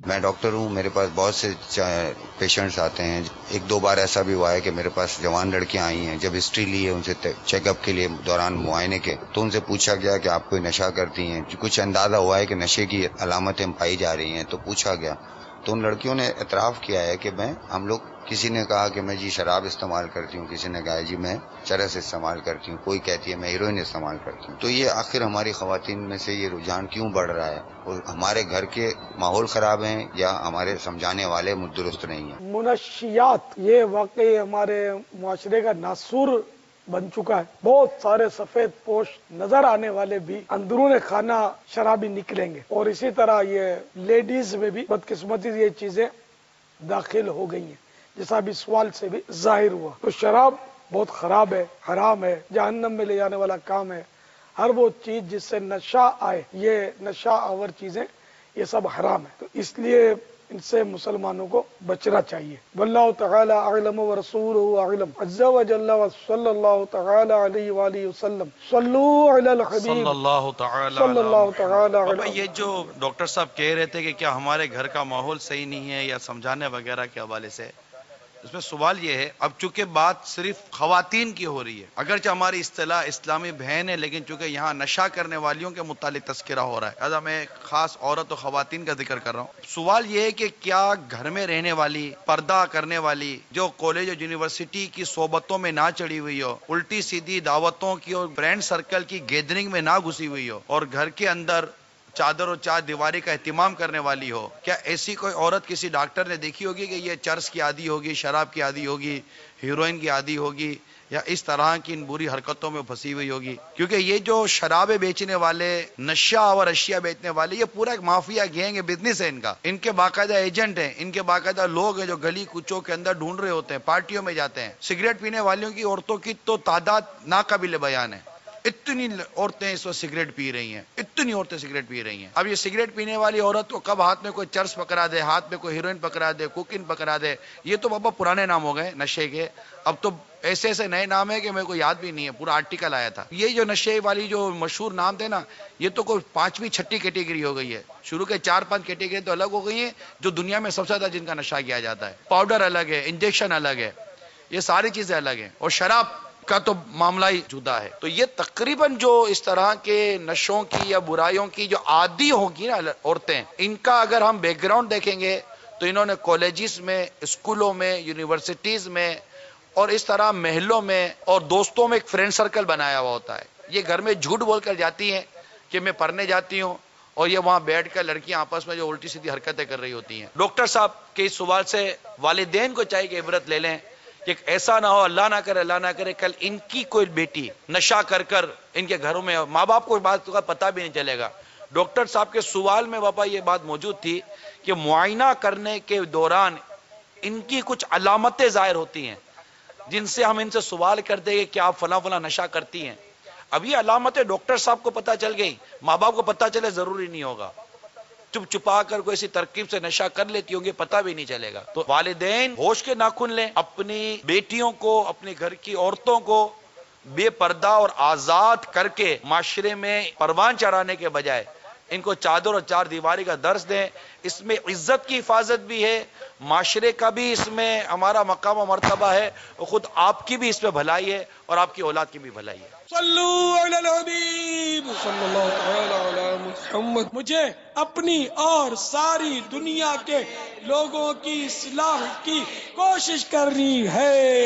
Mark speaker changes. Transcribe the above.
Speaker 1: میں ڈاکٹر ہوں، میرے پاس بہت سے پیشنٹس آتے ہیں. ایک دو بار ایسا بھی ہوا ہے کہ میرے پاس جوان لڑکیاں آئی ہیں، جب ہسٹری لی ہے ان سے چیک اپ کے لیے دوران معائنے کے، تو ان سے پوچھا گیا کہ آپ کوئی نشہ کرتی ہیں. کچھ اندازہ ہوا ہے کہ نشے کی علامتیں پائی جا رہی ہیں، تو پوچھا گیا تو ان لڑکیوں نے اعتراف کیا ہے کہ ہم لوگ، کسی نے کہا کہ میں جی شراب استعمال کرتی ہوں، کسی نے کہا جی میں چرس استعمال کرتی ہوں، کوئی کہتی ہے میں ہیروئن استعمال کرتی ہوں. تو یہ آخر ہماری خواتین میں سے یہ رجحان کیوں بڑھ رہا ہے؟ اور ہمارے گھر کے ماحول خراب ہیں یا ہمارے سمجھانے والے درست نہیں ہیں؟
Speaker 2: منشیات یہ واقعی ہمارے معاشرے کا ناسور بن چکا ہے. بہت سارے سفید پوش نظر آنے والے بھی اندرون خانہ شرابی نکلیں گے، اور اسی طرح یہ لیڈیز میں بھی بدقسمتی یہ چیزیں داخل ہو گئی ہیں، جیسا بھی سوال سے بھی ظاہر ہوا. تو شراب بہت خراب ہے، حرام ہے، جہنم میں لے جانے والا کام ہے. ہر وہ چیز جس سے نشہ آئے، یہ نشہ آور چیزیں یہ سب حرام ہے. تو اس لیے ان سے مسلمانوں کو بچنا چاہیے. واللہ تعالی اعلم ورسولہ اعلم عز وجل وصلی اللہ تعالی علیہ وآلہ وسلم. صلو علی الحبیب
Speaker 3: صلی اللہ تعالی
Speaker 2: صلی
Speaker 3: علی
Speaker 2: اللہ تعالی
Speaker 3: محمد. بابا
Speaker 2: علی.
Speaker 3: یہ جو ڈاکٹر صاحب کہہ رہے تھے کہ کیا ہمارے گھر کا ماحول صحیح نہیں ہے یا سمجھانے وغیرہ کے حوالے سے، اس میں سوال یہ ہے، اب چونکہ بات صرف خواتین کی ہو رہی ہے، اگرچہ ہماری اصطلاح اسلامی بہن ہے، لیکن چونکہ یہاں نشہ کرنے والیوں کے متعلق تذکرہ ہو رہا ہے، لہذا میں خاص عورت و خواتین کا ذکر کر رہا ہوں. سوال یہ ہے کہ کیا گھر میں رہنے والی، پردہ کرنے والی، جو کالج اور یونیورسٹی کی صحبتوں میں نہ چڑھی ہوئی ہو، الٹی سیدھی دعوتوں کی اور فرینڈ سرکل کی گیدرنگ میں نہ گھسی ہوئی ہو، اور گھر کے اندر چادر و چار دیواری کا اہتمام کرنے والی ہو، کیا ایسی کوئی عورت کسی ڈاکٹر نے دیکھی ہوگی کہ یہ چرس کی عادی ہوگی، شراب کی عادی ہوگی، ہیروئن کی عادی ہوگی، یا اس طرح کی ان بری حرکتوں میں پھنسی ہوئی ہوگی؟ کیونکہ یہ جو شرابیں بیچنے والے، نشہ اور اشیاء بیچنے والے، یہ پورا ایک مافیا گینگ ہے، بزنس ہے ان کے باقاعدہ ایجنٹ ہیں، ان کے باقاعدہ لوگ ہیں جو گلی کوچوں کے اندر ڈھونڈ رہے ہوتے ہیں، پارٹیوں میں جاتے ہیں. سگریٹ پینے والیوں کی، عورتوں کی تو تعداد ناقابل بیان ہے. اتنی عورتیں اس وقت سگریٹ پی رہی ہیں، اتنی عورتیں سگریٹ پی رہی ہیں. اب یہ سگریٹ پینے والی عورت کو کب ہاتھ میں کوئی چرس پکڑا دے، ہاتھ میں کوئی ہیروئن پکڑا دے، کوکین پکڑا دے، یہ تو بابا پرانے نام ہو گئے نشے کے. اب تو ایسے ایسے نئے نام ہے کہ میرے کو یاد بھی نہیں ہے، پورا آرٹیکل آیا تھا. یہ جو نشے والی جو مشہور نام تھے نا، یہ تو کوئی 5ویں 6ٹھی کیٹیگری ہو گئی ہے. شروع کے 4-5 کیٹیگری تو الگ ہو گئی ہیں، جو دنیا میں سب سے زیادہ جن کا نشہ کیا جاتا ہے. پاؤڈر الگ ہے، انجیکشن الگ ہے، یہ ساری چیزیں الگ ہیں، اور شراب کا تو معاملہ ہی جدا ہے. تو یہ تقریباً جو اس طرح کے نشوں کی یا برائیوں کی جو عادی ہوگی نا عورتیں، ان کا اگر ہم بیک گراؤنڈ دیکھیں گے تو انہوں نے کالجز میں، اسکولوں میں، یونیورسٹیز میں، اور اس طرح محلوں میں اور دوستوں میں ایک فرینڈ سرکل بنایا ہوا ہوتا ہے. یہ گھر میں جھوٹ بول کر جاتی ہیں کہ میں پڑھنے جاتی ہوں، اور یہ وہاں بیٹھ کر لڑکیاں آپس میں جو الٹی سیدھی حرکتیں کر رہی ہوتی ہیں. ڈاکٹر صاحب کے اس سوال سے والدین کو چاہیے کہ عبرت لے لیں کہ ایسا نہ ہو، اللہ نہ کرے، اللہ نہ کرے، کل ان کی کوئی بیٹی نشہ کر کر ان کے گھروں میں، ماں باپ کو بات کا پتہ بھی نہیں چلے گا. ڈاکٹر صاحب کے سوال میں باپا یہ بات موجود تھی کہ معائنہ کرنے کے دوران ان کی کچھ علامتیں ظاہر ہوتی ہیں، جن سے ہم ان سے سوال کرتے ہیں کہ کیا آپ فلاں فلاں نشہ کرتی ہیں. اب یہ علامتیں ڈاکٹر صاحب کو پتہ چل گئی، ماں باپ کو پتہ چلے ضروری نہیں ہوگا، چپ چپا کر کوئی ایسی ترکیب سے نشہ کر لیتی ہوں گی، پتہ بھی نہیں چلے گا. تو والدین ہوش کے ناخن لیں، اپنی بیٹیوں کو، اپنے گھر کی عورتوں کو بے پردہ اور آزاد کر کے معاشرے میں پروان چڑھانے کے بجائے ان کو چادر اور چار دیواری کا درس دیں. اس میں عزت کی حفاظت بھی ہے، معاشرے کا بھی اس میں ہمارا مقام و مرتبہ ہے، اور خود آپ کی بھی اس میں بھلائی ہے اور آپ کی اولاد کی بھی بھلائی ہے.
Speaker 2: صلو علی الحبیب صلی اللہ تعالی علی محمد. مجھے اپنی اور ساری دنیا کے لوگوں کی اصلاح کی کوشش کرنی ہے.